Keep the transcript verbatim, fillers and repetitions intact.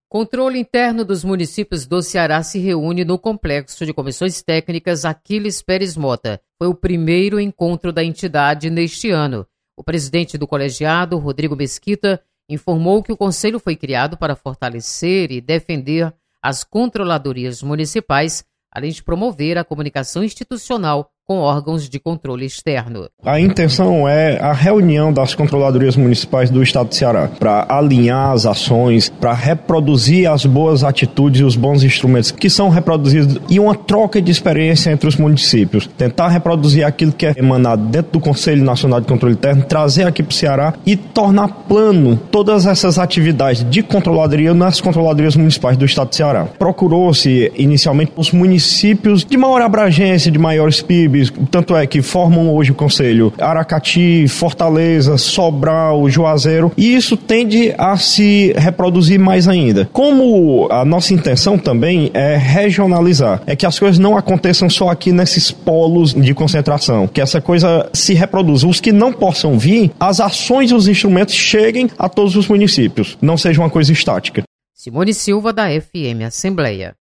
Controle interno dos municípios do Ceará se reúne no Complexo de Comissões Técnicas Aquiles Pérez Mota. Foi o primeiro encontro da entidade neste ano. O presidente do colegiado, Rodrigo Mesquita, informou que o conselho foi criado para fortalecer e defender as controladorias municipais, além de promover a comunicação institucional com órgãos de controle externo. A intenção é a reunião das controladorias municipais do estado de Ceará para alinhar as ações, para reproduzir as boas atitudes e os bons instrumentos que são reproduzidos e uma troca de experiência entre os municípios. Tentar reproduzir aquilo que é emanado dentro do Conselho Nacional de Controle Interno, trazer aqui para o Ceará e tornar plano todas essas atividades de controladoria nas controladorias municipais do estado de Ceará. Procurou-se inicialmente os municípios de maior abrangência, de maiores P I B, tanto é que formam hoje o Conselho Aracati, Fortaleza, Sobral, Juazeiro, e isso tende a se reproduzir mais ainda. Como a nossa intenção também é regionalizar, é que as coisas não aconteçam só aqui nesses polos de concentração, que essa coisa se reproduza. Os que não possam vir, as ações e os instrumentos cheguem a todos os municípios, não seja uma coisa estática. Simone Silva, da F M Assembleia.